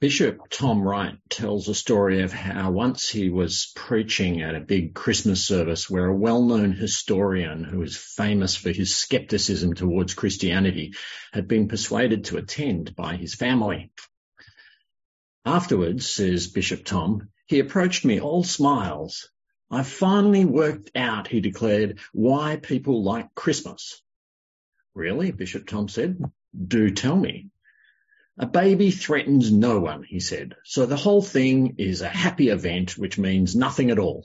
Bishop Tom Wright tells a story of how once he was preaching at a big Christmas service where a well-known historian who is famous for his skepticism towards Christianity had been persuaded to attend by his family. Afterwards, says Bishop Tom, he approached me all smiles. "I finally worked out," he declared, "why people like Christmas." "Really?" Bishop Tom said. "Do tell me." "A baby threatens no one," he said, "so the whole thing is a happy event which means nothing at all."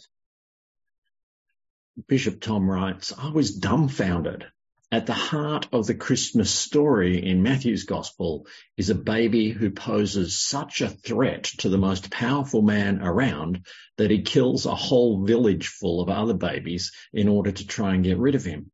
Bishop Tom writes, "I was dumbfounded. At the heart of the Christmas story in Matthew's Gospel is a baby who poses such a threat to the most powerful man around that he kills a whole village full of other babies in order to try and get rid of him."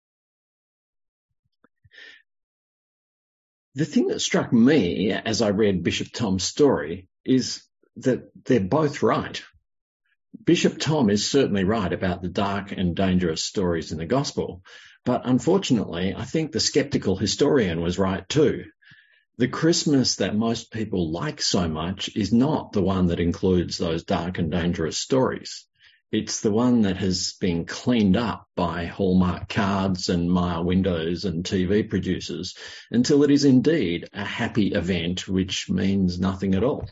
The thing that struck me as I read Bishop Tom's story is that they're both right. Bishop Tom is certainly right about the dark and dangerous stories in the Gospel, but unfortunately, I think the skeptical historian was right too. The Christmas that most people like so much is not the one that includes those dark and dangerous stories. It's the one that has been cleaned up by Hallmark cards and Maya windows and TV producers until it is indeed a happy event which means nothing at all.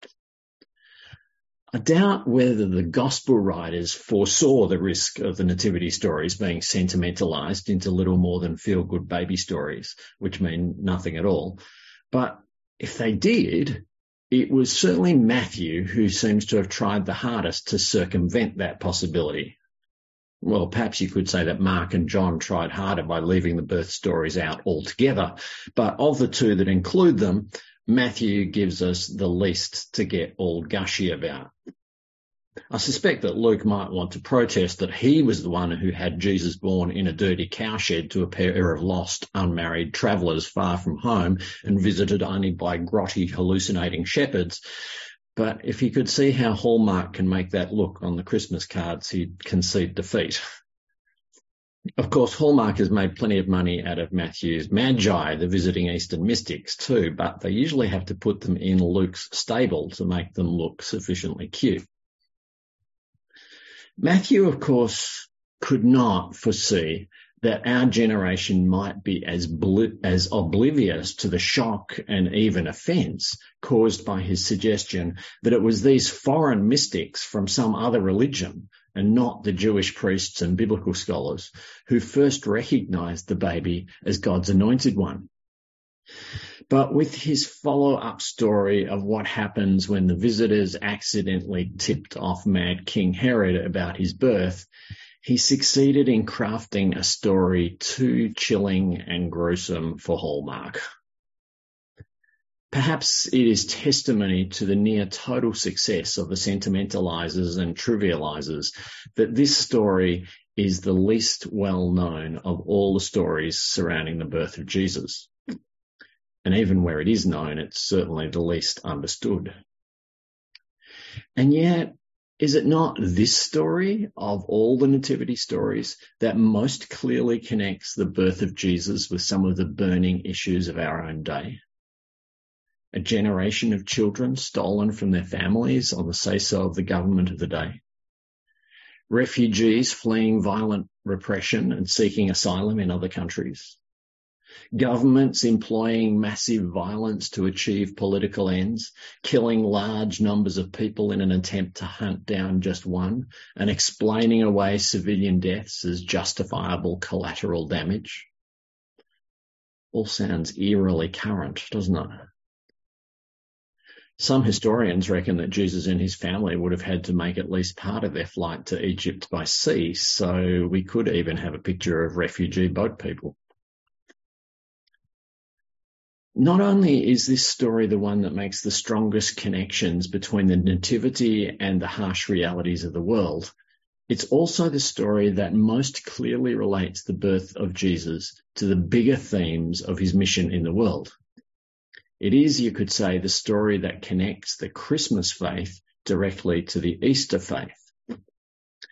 I doubt whether the gospel writers foresaw the risk of the nativity stories being sentimentalized into little more than feel-good baby stories, which mean nothing at all. But if they did, it was certainly Matthew who seems to have tried the hardest to circumvent that possibility. Well, perhaps you could say that Mark and John tried harder by leaving the birth stories out altogether, but of the two that include them, Matthew gives us the least to get all gushy about. I suspect that Luke might want to protest that he was the one who had Jesus born in a dirty cowshed to a pair of lost, unmarried travellers far from home and visited only by grotty, hallucinating shepherds. But if he could see how Hallmark can make that look on the Christmas cards, he'd concede defeat. Of course, Hallmark has made plenty of money out of Matthew's Magi, the visiting Eastern mystics too, but they usually have to put them in Luke's stable to make them look sufficiently cute. Matthew, of course, could not foresee that our generation might be as oblivious to the shock and even offence caused by his suggestion that it was these foreign mystics from some other religion and not the Jewish priests and biblical scholars who first recognised the baby as God's anointed one. But with his follow-up story of what happens when the visitors accidentally tipped off Mad King Herod about his birth, he succeeded in crafting a story too chilling and gruesome for Hallmark. Perhaps it is testimony to the near total success of the sentimentalizers and trivializers that this story is the least well known of all the stories surrounding the birth of Jesus. And even where it is known, it's certainly the least understood. And yet, is it not this story of all the nativity stories that most clearly connects the birth of Jesus with some of the burning issues of our own day? A generation of children stolen from their families on the say-so of the government of the day. Refugees fleeing violent repression and seeking asylum in other countries. Governments employing massive violence to achieve political ends, killing large numbers of people in an attempt to hunt down just one, and explaining away civilian deaths as justifiable collateral damage. All sounds eerily current, doesn't it? Some historians reckon that Jesus and his family would have had to make at least part of their flight to Egypt by sea, so we could even have a picture of refugee boat people. Not only is this story the one that makes the strongest connections between the nativity and the harsh realities of the world, it's also the story that most clearly relates the birth of Jesus to the bigger themes of his mission in the world. It is, you could say, the story that connects the Christmas faith directly to the Easter faith.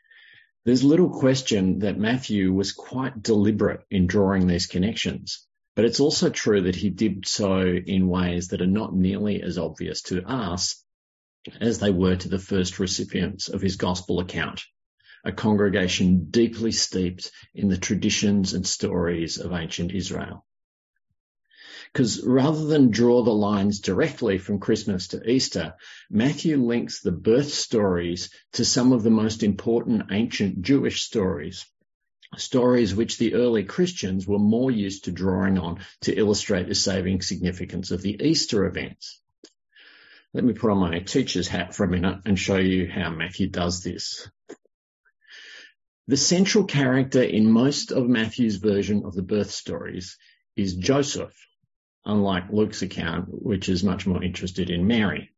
There's little question that Matthew was quite deliberate in drawing these connections, But it's also true that he did so in ways that are not nearly as obvious to us as they were to the first recipients of his gospel account, a congregation deeply steeped in the traditions and stories of ancient Israel. Because rather than draw the lines directly from Christmas to Easter, Matthew links the birth stories to some of the most important ancient Jewish stories which the early Christians were more used to drawing on to illustrate the saving significance of the Easter events. Let me put on my teacher's hat for a minute and show you how Matthew does this. The central character in most of Matthew's version of the birth stories is Joseph, unlike Luke's account, which is much more interested in Mary.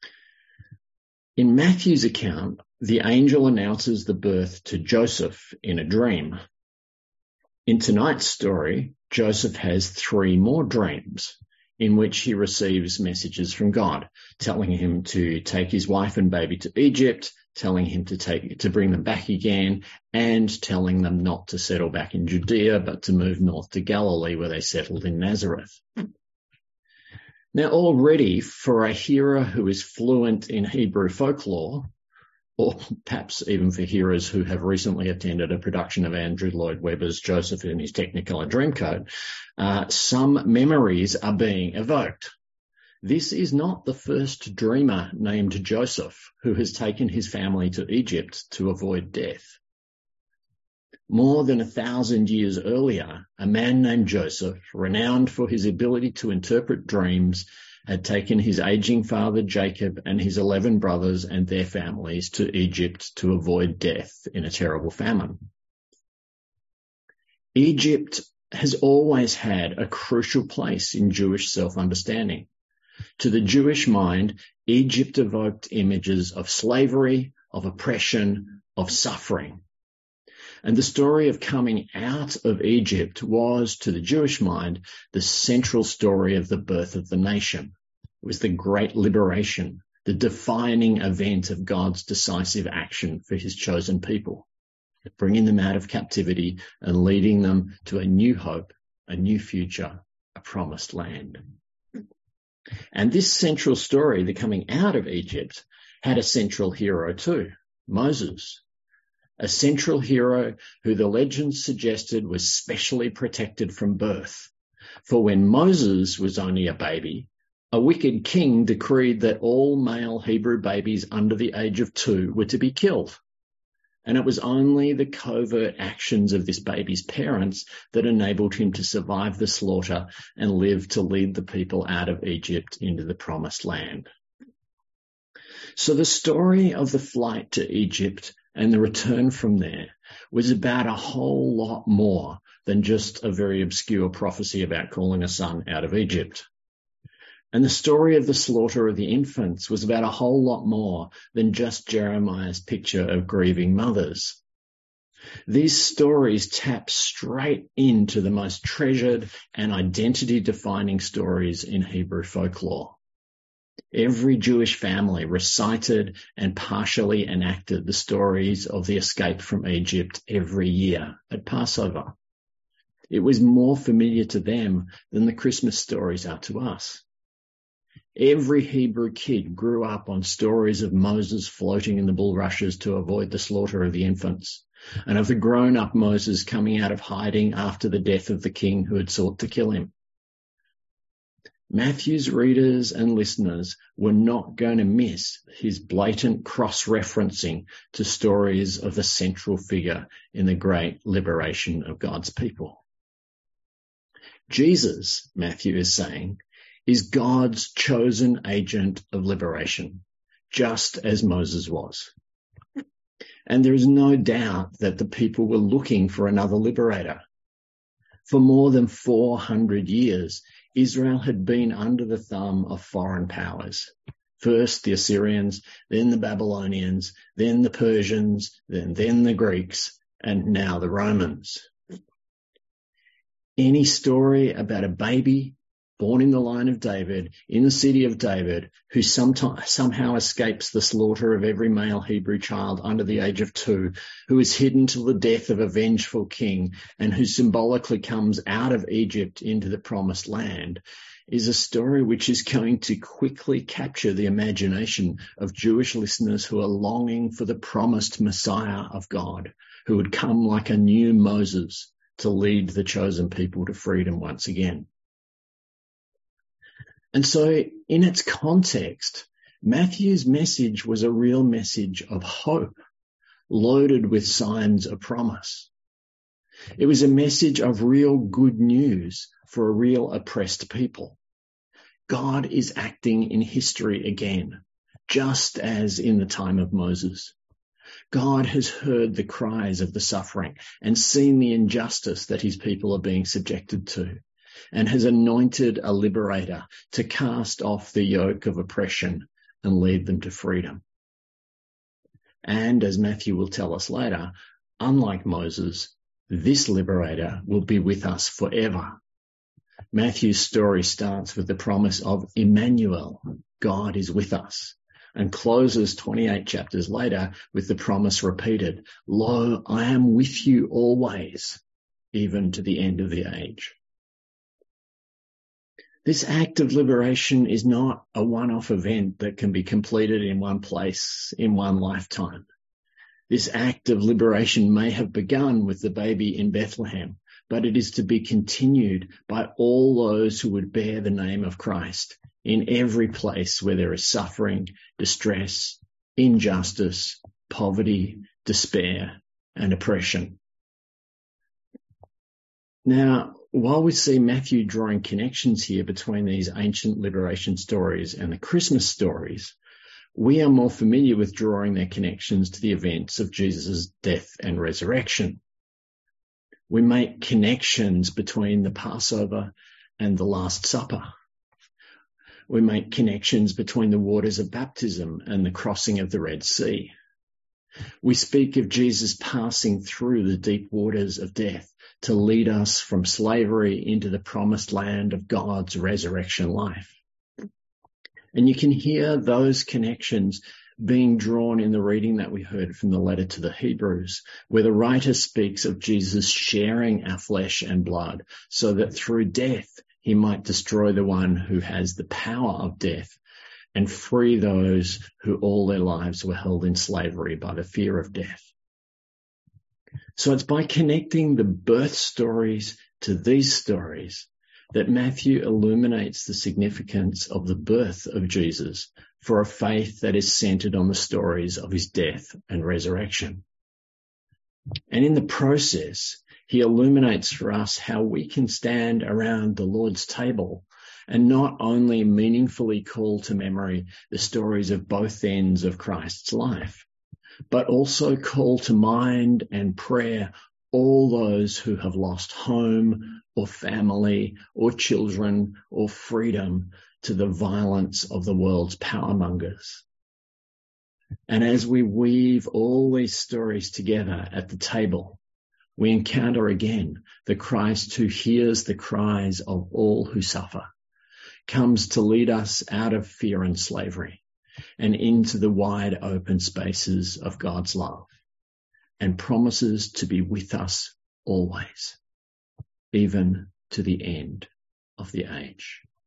In Matthew's account, the angel announces the birth to Joseph in a dream. In tonight's story, Joseph has 3 more dreams in which he receives messages from God, telling him to take his wife and baby to Egypt, telling him to bring them back again, and telling them not to settle back in Judea, but to move north to Galilee, where they settled in Nazareth. Now, already for a hero who is fluent in Hebrew folklore, or perhaps even for hearers who have recently attended a production of Andrew Lloyd Webber's Joseph in his Technicolor Dreamcoat, some memories are being evoked. This is not the first dreamer named Joseph who has taken his family to Egypt to avoid death. More than 1,000 years earlier, a man named Joseph, renowned for his ability to interpret dreams, had taken his aging father Jacob and his 11 brothers and their families to Egypt to avoid death in a terrible famine. Egypt has always had a crucial place in Jewish self-understanding. To the Jewish mind, Egypt evoked images of slavery, of oppression, of suffering. And the story of coming out of Egypt was, to the Jewish mind, the central story of the birth of the nation. It was the great liberation, the defining event of God's decisive action for his chosen people, bringing them out of captivity and leading them to a new hope, a new future, a promised land. And this central story, the coming out of Egypt, had a central hero too, Moses. A central hero who the legends suggested was specially protected from birth. For when Moses was only a baby, a wicked king decreed that all male Hebrew babies under the age of 2 were to be killed. And it was only the covert actions of this baby's parents that enabled him to survive the slaughter and live to lead the people out of Egypt into the promised land. So the story of the flight to Egypt and the return from there was about a whole lot more than just a very obscure prophecy about calling a son out of Egypt. And the story of the slaughter of the infants was about a whole lot more than just Jeremiah's picture of grieving mothers. These stories tap straight into the most treasured and identity-defining stories in Hebrew folklore. Every Jewish family recited and partially enacted the stories of the escape from Egypt every year at Passover. It was more familiar to them than the Christmas stories are to us. Every Hebrew kid grew up on stories of Moses floating in the bulrushes to avoid the slaughter of the infants, and of the grown-up Moses coming out of hiding after the death of the king who had sought to kill him. Matthew's readers and listeners were not going to miss his blatant cross-referencing to stories of the central figure in the great liberation of God's people. Jesus, Matthew is saying, is God's chosen agent of liberation, just as Moses was. And there is no doubt that the people were looking for another liberator. For more than 400 years, Israel had been under the thumb of foreign powers. First the Assyrians, then the Babylonians, then the Persians, then the Greeks, and now the Romans. Any story about a baby born in the line of David, in the city of David, who somehow escapes the slaughter of every male Hebrew child under the age of 2, who is hidden till the death of a vengeful king, and who symbolically comes out of Egypt into the promised land, is a story which is going to quickly capture the imagination of Jewish listeners who are longing for the promised Messiah of God, who would come like a new Moses to lead the chosen people to freedom once again. And so in its context, Matthew's message was a real message of hope, loaded with signs of promise. It was a message of real good news for a real oppressed people. God is acting in history again, just as in the time of Moses. God has heard the cries of the suffering and seen the injustice that his people are being subjected to, and has anointed a liberator to cast off the yoke of oppression and lead them to freedom. And as Matthew will tell us later, unlike Moses, this liberator will be with us forever. Matthew's story starts with the promise of Emmanuel, God is with us, and closes 28 chapters later with the promise repeated, Lo, I am with you always, even to the end of the age. This act of liberation is not a one-off event that can be completed in one place in one lifetime. This act of liberation may have begun with the baby in Bethlehem, but it is to be continued by all those who would bear the name of Christ in every place where there is suffering, distress, injustice, poverty, despair, and oppression. Now, while we see Matthew drawing connections here between these ancient liberation stories and the Christmas stories, we are more familiar with drawing their connections to the events of Jesus' death and resurrection. We make connections between the Passover and the Last Supper. We make connections between the waters of baptism and the crossing of the Red Sea. We speak of Jesus passing through the deep waters of death to lead us from slavery into the promised land of God's resurrection life. And you can hear those connections being drawn in the reading that we heard from the letter to the Hebrews, where the writer speaks of Jesus sharing our flesh and blood so that through death he might destroy the one who has the power of death and free those who all their lives were held in slavery by the fear of death. So it's by connecting the birth stories to these stories that Matthew illuminates the significance of the birth of Jesus for a faith that is centered on the stories of his death and resurrection. And in the process, he illuminates for us how we can stand around the Lord's table and not only meaningfully call to memory the stories of both ends of Christ's life, but also call to mind and prayer all those who have lost home or family or children or freedom to the violence of the world's powermongers. And as we weave all these stories together at the table, we encounter again the Christ who hears the cries of all who suffer, comes to lead us out of fear and slavery and into the wide open spaces of God's love, and promises to be with us always, even to the end of the age.